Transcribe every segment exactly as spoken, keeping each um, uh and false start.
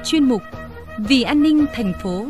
chuyên mục Vì an ninh thành phố.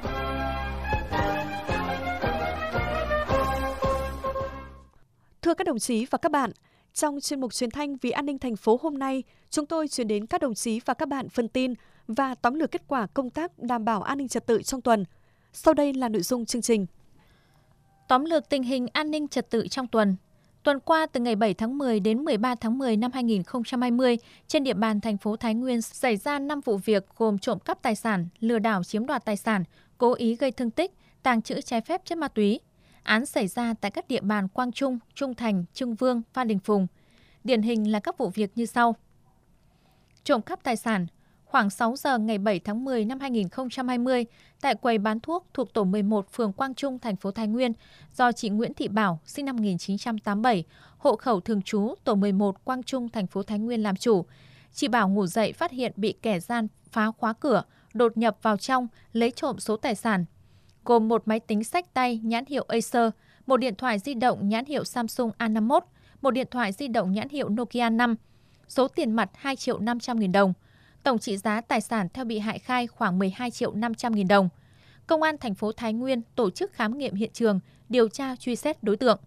Thưa các đồng chí và các bạn, trong chuyên mục truyền thanh Vì an ninh thành phố hôm nay, chúng tôi chuyển đến các đồng chí và các bạn phần tin và tóm lược kết quả công tác đảm bảo an ninh trật tự trong tuần. Sau đây là nội dung chương trình. Tóm lược tình hình an ninh trật tự trong tuần. Tuần qua, từ ngày bảy tháng mười đến mười ba tháng mười năm hai nghìn không trăm hai mươi, trên địa bàn thành phố Thái Nguyên xảy ra năm vụ việc gồm trộm cắp tài sản, lừa đảo chiếm đoạt tài sản, cố ý gây thương tích, tàng trữ trái phép chất ma túy. Án xảy ra tại các địa bàn Quang Trung, Trung Thành, Trưng Vương, Phan Đình Phùng. Điển hình là các vụ việc như sau. Trộm cắp tài sản. Khoảng sáu giờ ngày bảy tháng mười năm hai nghìn không trăm hai mươi, tại quầy bán thuốc thuộc tổ mười một phường Quang Trung, thành phố Thái Nguyên, do chị Nguyễn Thị Bảo, sinh năm một nghìn chín trăm tám mươi bảy, hộ khẩu thường trú tổ mười một Quang Trung, thành phố Thái Nguyên làm chủ. Chị Bảo ngủ dậy phát hiện bị kẻ gian phá khóa cửa, đột nhập vào trong, lấy trộm số tài sản, gồm một máy tính xách tay nhãn hiệu Acer, một điện thoại di động nhãn hiệu Samsung A năm mươi mốt, một điện thoại di động nhãn hiệu Nokia năm, số tiền mặt hai triệu năm trăm nghìn đồng. Tổng trị giá tài sản theo bị hại khai khoảng mười hai triệu năm trăm nghìn đồng. Công an thành phố Thái Nguyên tổ chức khám nghiệm hiện trường, điều tra truy xét đối tượng.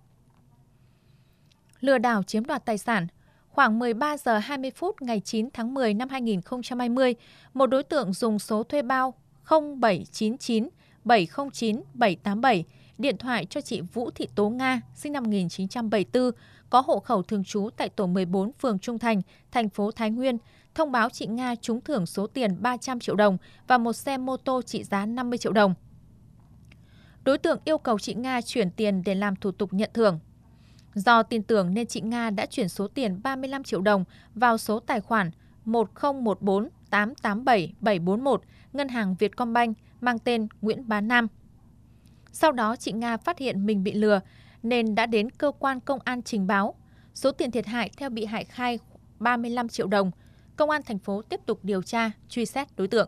Lừa đảo chiếm đoạt tài sản. Khoảng mười ba giờ hai mươi phút ngày chín tháng mười năm hai nghìn không trăm hai mươi, một đối tượng dùng số thuê bao không bảy chín chín bảy không chín bảy tám bảy điện thoại cho chị Vũ Thị Tố Nga, sinh năm một nghìn chín trăm bảy mươi tư, có hộ khẩu thường trú tại tổ mười bốn phường Trung Thành, thành phố Thái Nguyên, thông báo chị Nga trúng thưởng số tiền ba trăm triệu đồng và một xe mô tô trị giá năm mươi triệu đồng. Đối tượng yêu cầu chị Nga chuyển tiền để làm thủ tục nhận thưởng. Do tin tưởng nên chị Nga đã chuyển số tiền ba mươi lăm triệu đồng vào số tài khoản một không một bốn tám tám bảy bảy bốn một, Ngân hàng Vietcombank mang tên Nguyễn Bá Nam. Sau đó chị Nga phát hiện mình bị lừa nên đã đến cơ quan công an trình báo. Số tiền thiệt hại theo bị hại khai ba mươi lăm triệu đồng. Công an thành phố tiếp tục điều tra, truy xét đối tượng.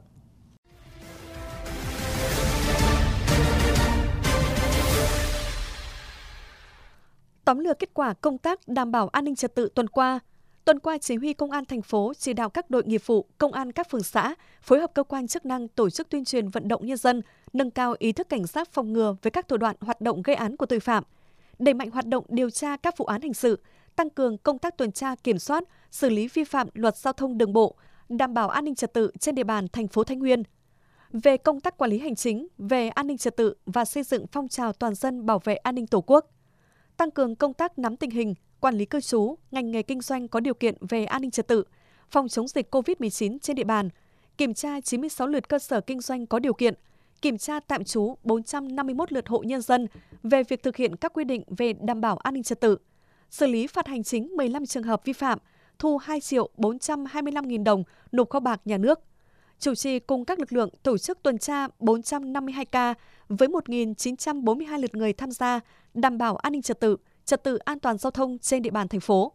Tóm lược kết quả công tác đảm bảo an ninh trật tự tuần qua. Tuần qua, Chỉ huy Công an thành phố chỉ đạo các đội nghiệp vụ, công an các phường xã phối hợp cơ quan chức năng tổ chức tuyên truyền vận động nhân dân, nâng cao ý thức cảnh giác phòng ngừa với các thủ đoạn hoạt động gây án của tội phạm, đẩy mạnh hoạt động điều tra các vụ án hình sự, tăng cường công tác tuần tra kiểm soát, xử lý vi phạm luật giao thông đường bộ, đảm bảo an ninh trật tự trên địa bàn thành phố Thái Nguyên. Về công tác quản lý hành chính, về an ninh trật tự và xây dựng phong trào toàn dân bảo vệ an ninh Tổ quốc, tăng cường công tác nắm tình hình, quản lý cư trú, ngành nghề kinh doanh có điều kiện về an ninh trật tự, phòng chống dịch covid mười chín trên địa bàn, kiểm tra chín mươi sáu lượt cơ sở kinh doanh có điều kiện, kiểm tra tạm trú bốn trăm năm mươi mốt lượt hộ nhân dân về việc thực hiện các quy định về đảm bảo an ninh trật tự, xử lý phạt hành chính mười lăm trường hợp vi phạm, thu hai triệu bốn trăm hai mươi lăm nghìn đồng nộp kho bạc nhà nước. Chủ trì cùng các lực lượng tổ chức tuần tra bốn trăm năm mươi hai ca với một nghìn chín trăm bốn mươi hai lượt người tham gia, đảm bảo an ninh trật tự, trật tự an toàn giao thông trên địa bàn thành phố.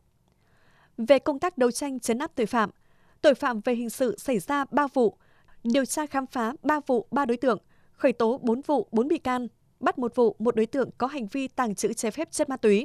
Về công tác đấu tranh trấn áp tội phạm, tội phạm về hình sự xảy ra ba vụ, điều tra khám phá ba vụ ba đối tượng, khởi tố bốn vụ bốn bị can, bắt một vụ một đối tượng có hành vi tàng trữ trái phép chất ma túy.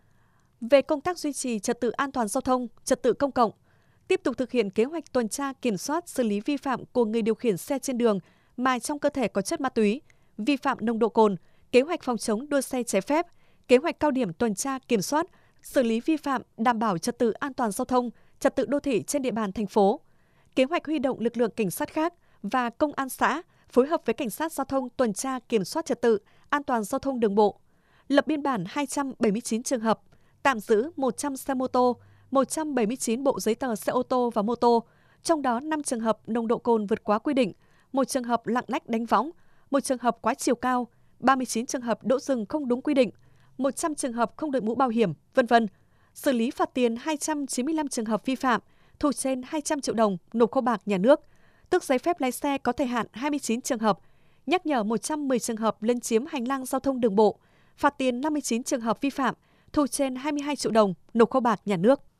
Về công tác duy trì trật tự an toàn giao thông, trật tự công cộng, tiếp tục thực hiện kế hoạch tuần tra kiểm soát xử lý vi phạm của người điều khiển xe trên đường mà trong cơ thể có chất ma túy, vi phạm nồng độ cồn, kế hoạch phòng chống đua xe trái phép, kế hoạch cao điểm tuần tra kiểm soát, xử lý vi phạm đảm bảo trật tự an toàn giao thông, trật tự đô thị trên địa bàn thành phố, kế hoạch huy động lực lượng cảnh sát khác và công an xã phối hợp với cảnh sát giao thông tuần tra kiểm soát trật tự an toàn giao thông đường bộ, lập biên bản hai trăm bảy mươi chín trường hợp, tạm giữ một trăm xe mô tô, một trăm bảy mươi chín bộ giấy tờ xe ô tô và mô tô, trong đó năm trường hợp nồng độ cồn vượt quá quy định, một trường hợp lạng lách đánh võng, một trường hợp quá chiều cao, ba mươi chín trường hợp đỗ dừng không đúng quy định, một trăm trường hợp không đội mũ bảo hiểm, vân vân. Xử lý phạt tiền hai trăm chín mươi lăm trường hợp vi phạm, thu trên hai trăm triệu đồng nộp kho bạc nhà nước, tước giấy phép lái xe có thời hạn hai mươi chín trường hợp, nhắc nhở một trăm mười trường hợp lấn chiếm hành lang giao thông đường bộ, phạt tiền năm mươi chín trường hợp vi phạm, thu trên hai mươi hai triệu đồng nộp kho bạc nhà nước.